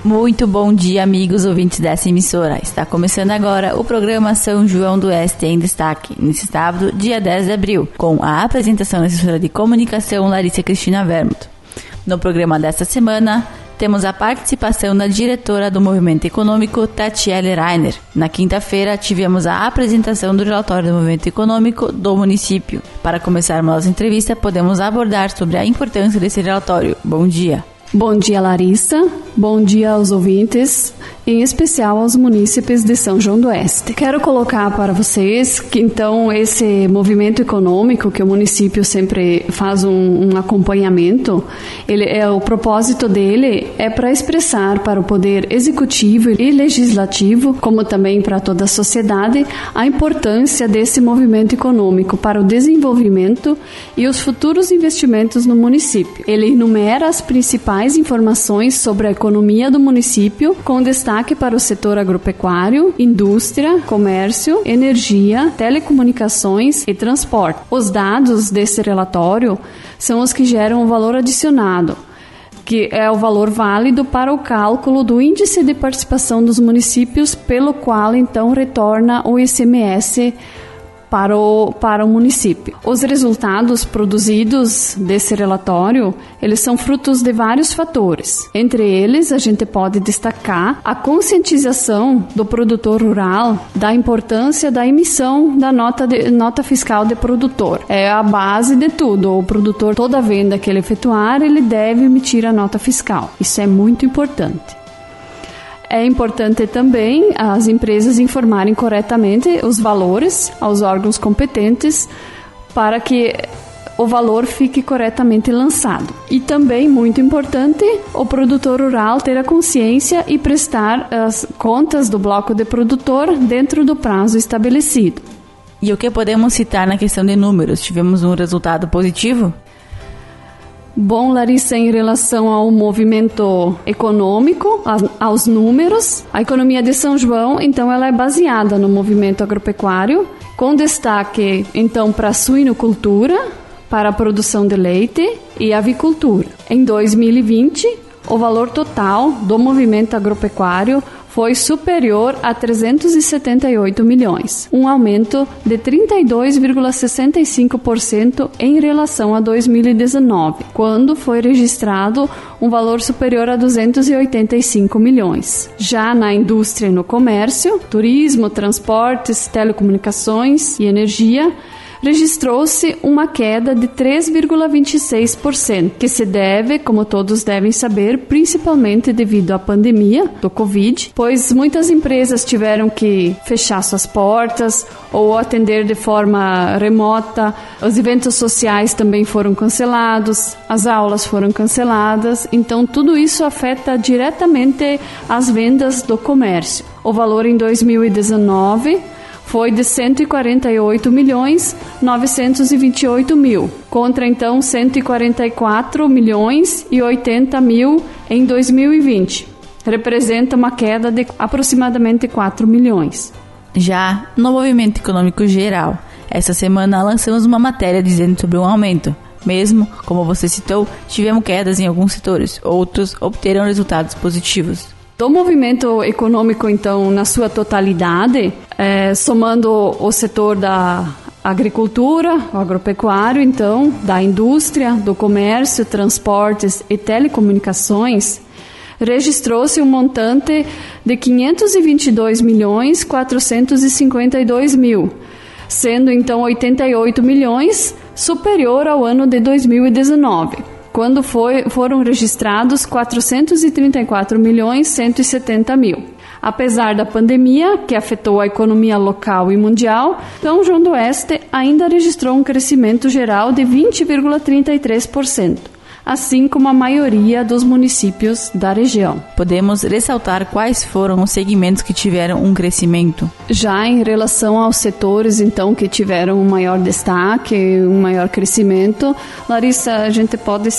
Muito bom dia, amigos ouvintes dessa emissora. Está começando agora o programa São João do Oeste em Destaque, nesse sábado, dia 10 de abril, com a apresentação da assessora de comunicação Larissa Cristina Vermut. No programa desta semana, temos a participação da diretora do Movimento Econômico, Tatiele Rainer. Na quinta-feira, tivemos a apresentação do relatório do Movimento Econômico do município. Para começarmos nossa entrevista, podemos abordar sobre a importância desse relatório. Bom dia. Bom dia, Larissa. Bom dia aos ouvintes, em especial aos munícipes de São João do Oeste. Quero colocar para vocês que, então, esse movimento econômico que o município sempre faz um acompanhamento, o propósito dele é para expressar para o poder executivo e legislativo, como também para toda a sociedade, a importância desse movimento econômico para o desenvolvimento e os futuros investimentos no município. Ele enumera as principais informações sobre a economia do município, com destaque para o setor agropecuário, indústria, comércio, energia, telecomunicações e transporte. Os dados desse relatório são os que geram o valor adicionado, que é o valor válido para o cálculo do índice de participação dos municípios, pelo qual então retorna o ICMS para o município. Os resultados produzidos desse relatório, eles são frutos de vários fatores. Entre eles, a gente pode destacar a conscientização do produtor rural da importância da emissão da nota fiscal de produtor. É a base de tudo. O produtor, toda venda que ele efetuar, ele deve emitir a nota fiscal. Isso é muito importante. É importante também as empresas informarem corretamente os valores aos órgãos competentes para que o valor fique corretamente lançado. E também, muito importante, o produtor rural ter a consciência e prestar as contas do bloco de produtor dentro do prazo estabelecido. E o que podemos citar na questão de números? Tivemos um resultado positivo? Bom, Larissa, em relação ao movimento econômico, aos números, a economia de São João, então, ela é baseada no movimento agropecuário, com destaque, então, para a suinocultura, para a produção de leite e avicultura. Em 2020, o valor total do movimento agropecuário foi superior a 378 milhões, um aumento de 32,65% em relação a 2019, quando foi registrado um valor superior a 285 milhões. Já na indústria e no comércio, turismo, transportes, telecomunicações e energia, registrou-se uma queda de 3,26%, que se deve, como todos devem saber, principalmente devido à pandemia do Covid, pois muitas empresas tiveram que fechar suas portas ou atender de forma remota, os eventos sociais também foram cancelados, as aulas foram canceladas, então tudo isso afeta diretamente as vendas do comércio. O valor em 2019 foi de 148 milhões 928 mil, contra então 144 milhões e 80 mil em 2020. Representa uma queda de aproximadamente 4 milhões. Já no movimento econômico geral, essa semana lançamos uma matéria dizendo sobre um aumento. Mesmo, como você citou, tivemos quedas em alguns setores, outros obteram resultados positivos. Do movimento econômico, então, na sua totalidade, somando o setor da agricultura, o agropecuário, então, da indústria, do comércio, transportes e telecomunicações, registrou-se um montante de 522 milhões 452 mil, sendo, então, 88 milhões superior ao ano de 2019. Quando foram registrados 434 milhões 170 mil. Apesar da pandemia, que afetou a economia local e mundial, São João do Oeste ainda registrou um crescimento geral de 20,33%. assim como a maioria dos municípios da região. Podemos ressaltar quais foram os segmentos que tiveram um crescimento? Já em relação aos setores, então, que tiveram um maior destaque, um maior crescimento, Larissa, a gente pode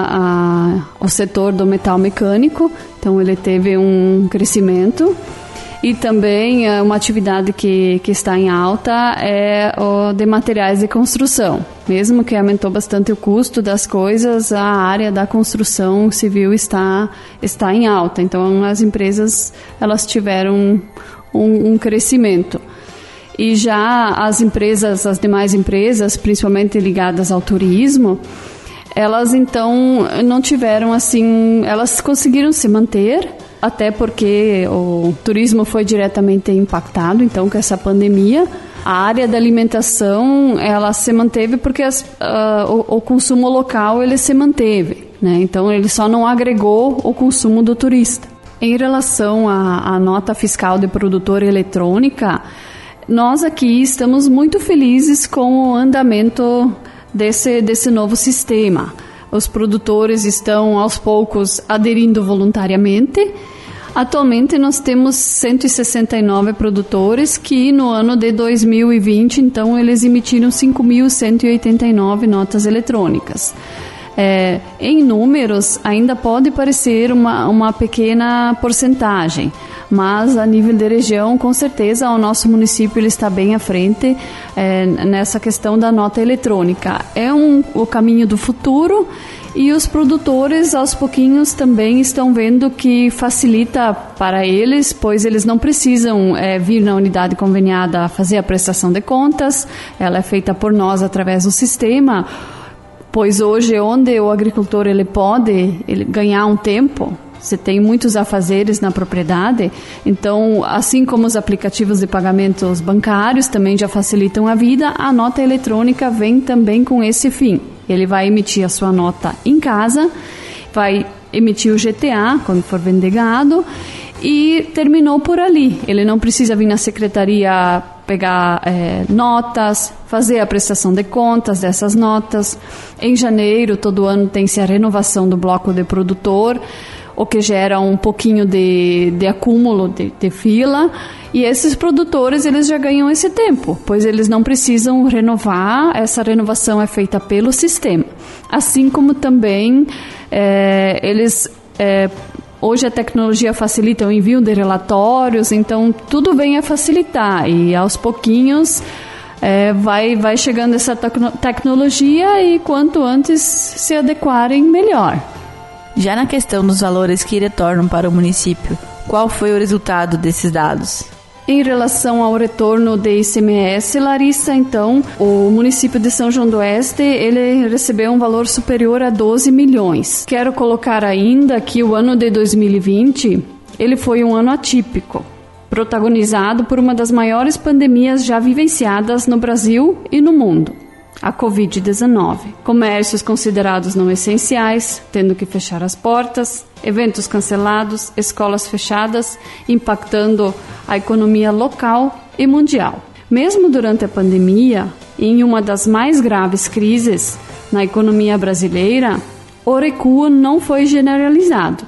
citar o setor do metal mecânico, então ele teve um crescimento. E também uma atividade que está em alta é o de materiais de construção. Mesmo que aumentou bastante o custo das coisas, a área da construção civil está em alta. Então, as empresas elas tiveram um crescimento. E já as demais empresas, principalmente ligadas ao turismo, elas então não tiveram assim, elas conseguiram se manter, até porque o turismo foi diretamente impactado, então, com essa pandemia. A área da alimentação, ela se manteve porque o consumo local, ele se manteve, né? Então, ele só não agregou o consumo do turista. Em relação à nota fiscal de produtora eletrônica, nós aqui estamos muito felizes com o andamento desse novo sistema. Os produtores estão, aos poucos, aderindo voluntariamente. Atualmente, nós temos 169 produtores que, no ano de 2020, então, eles emitiram 5.189 notas eletrônicas. Em números, ainda pode parecer uma pequena porcentagem, mas a nível de região, com certeza, o nosso município ele está bem à frente nessa questão da nota eletrônica. É o caminho do futuro e os produtores, aos pouquinhos, também estão vendo que facilita para eles, pois eles não precisam vir na unidade conveniada fazer a prestação de contas, ela é feita por nós através do sistema, pois hoje, onde o agricultor ele pode ganhar um tempo, você tem muitos afazeres na propriedade, então, assim como os aplicativos de pagamentos bancários também já facilitam a vida, a nota eletrônica vem também com esse fim. Ele vai emitir a sua nota em casa, vai emitir o GTA quando for vender gado e terminou por ali. Ele não precisa vir na secretaria pegar notas, fazer a prestação de contas dessas notas. Em janeiro, todo ano, tem-se a renovação do bloco de produtor, o que gera um pouquinho de acúmulo de fila, e esses produtores eles já ganham esse tempo, pois eles não precisam renovar, essa renovação é feita pelo sistema. Assim como também hoje a tecnologia facilita o envio de relatórios, então tudo vem a facilitar, e aos pouquinhos vai chegando essa tecnologia, e quanto antes se adequarem, melhor. Já na questão dos valores que retornam para o município, qual foi o resultado desses dados? Em relação ao retorno de ICMS, Larissa, então, o município de São João do Oeste, ele recebeu um valor superior a 12 milhões. Quero colocar ainda que o ano de 2020, ele foi um ano atípico, protagonizado por uma das maiores pandemias já vivenciadas no Brasil e no mundo, a Covid-19. Comércios considerados não essenciais, tendo que fechar as portas, eventos cancelados, escolas fechadas, impactando a economia local e mundial. Mesmo durante a pandemia, em uma das mais graves crises na economia brasileira, o recuo não foi generalizado.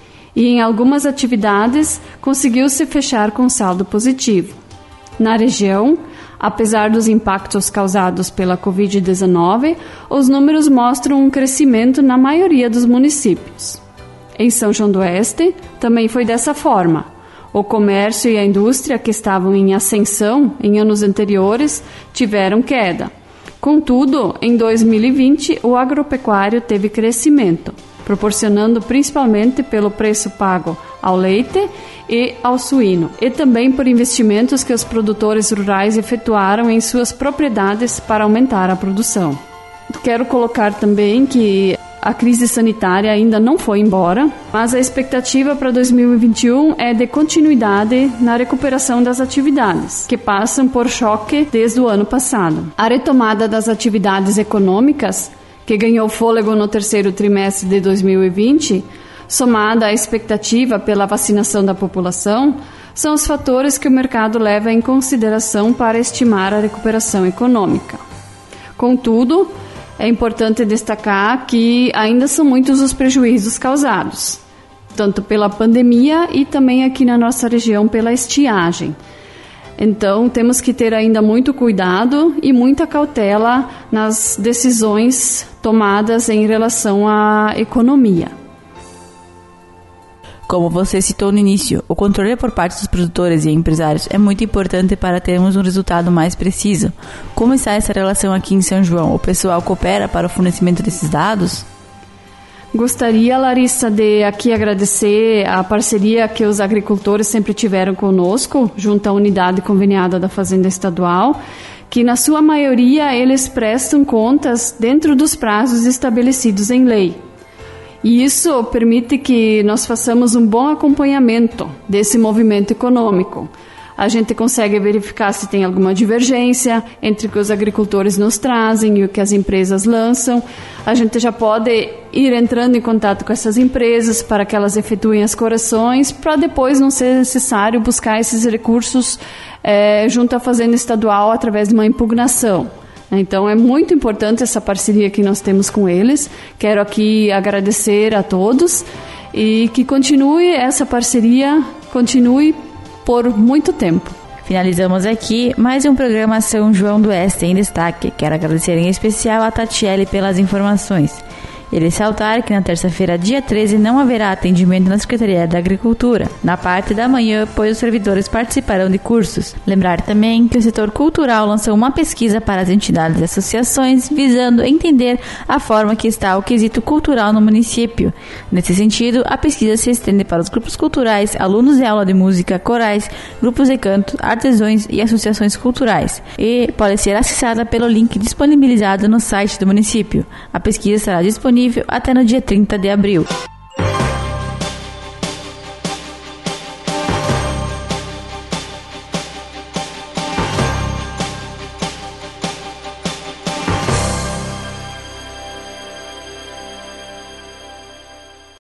E em algumas atividades conseguiu-se fechar com saldo positivo. Na região, apesar dos impactos causados pela Covid-19, os números mostram um crescimento na maioria dos municípios. Em São João do Oeste, também foi dessa forma. O comércio e a indústria, que estavam em ascensão em anos anteriores, tiveram queda. Contudo, em 2020, o agropecuário teve crescimento, proporcionando principalmente pelo preço pago ao leite e ao suíno, e também por investimentos que os produtores rurais efetuaram em suas propriedades para aumentar a produção. Quero colocar também que a crise sanitária ainda não foi embora, mas a expectativa para 2021 é de continuidade na recuperação das atividades, que passam por choque desde o ano passado. A retomada das atividades econômicas, que ganhou fôlego no terceiro trimestre de 2020, somada à expectativa pela vacinação da população, são os fatores que o mercado leva em consideração para estimar a recuperação econômica. Contudo, é importante destacar que ainda são muitos os prejuízos causados, tanto pela pandemia e também aqui na nossa região pela estiagem. Então, temos que ter ainda muito cuidado e muita cautela nas decisões tomadas em relação à economia. Como você citou no início, o controle por parte dos produtores e empresários é muito importante para termos um resultado mais preciso. Como está essa relação aqui em São João? O pessoal coopera para o fornecimento desses dados? Gostaria, Larissa, de aqui agradecer a parceria que os agricultores sempre tiveram conosco, junto à unidade conveniada da Fazenda Estadual, que na sua maioria eles prestam contas dentro dos prazos estabelecidos em lei. E isso permite que nós façamos um bom acompanhamento desse movimento econômico. A gente consegue verificar se tem alguma divergência entre o que os agricultores nos trazem e o que as empresas lançam. A gente já pode ir entrando em contato com essas empresas para que elas efetuem as correções, para depois não ser necessário buscar esses recursos junto à Fazenda Estadual através de uma impugnação. Então é muito importante essa parceria que nós temos com eles. Quero aqui agradecer a todos e que essa parceria continue por muito tempo. Finalizamos aqui mais um programa São João do Oeste em Destaque. Quero agradecer em especial a Tatiele pelas informações. E ressaltar que na terça-feira, dia 13, não haverá atendimento na Secretaria da Agricultura, na parte da manhã, pois os servidores participarão de cursos. Lembrar também que o setor cultural lançou uma pesquisa para as entidades e associações, visando entender a forma que está o quesito cultural no município. Nesse sentido, a pesquisa se estende para os grupos culturais, alunos de aula de música, corais, grupos de canto, artesãos e associações culturais, e pode ser acessada pelo link disponibilizado no site do município. A pesquisa estará disponível até no dia 30 de abril.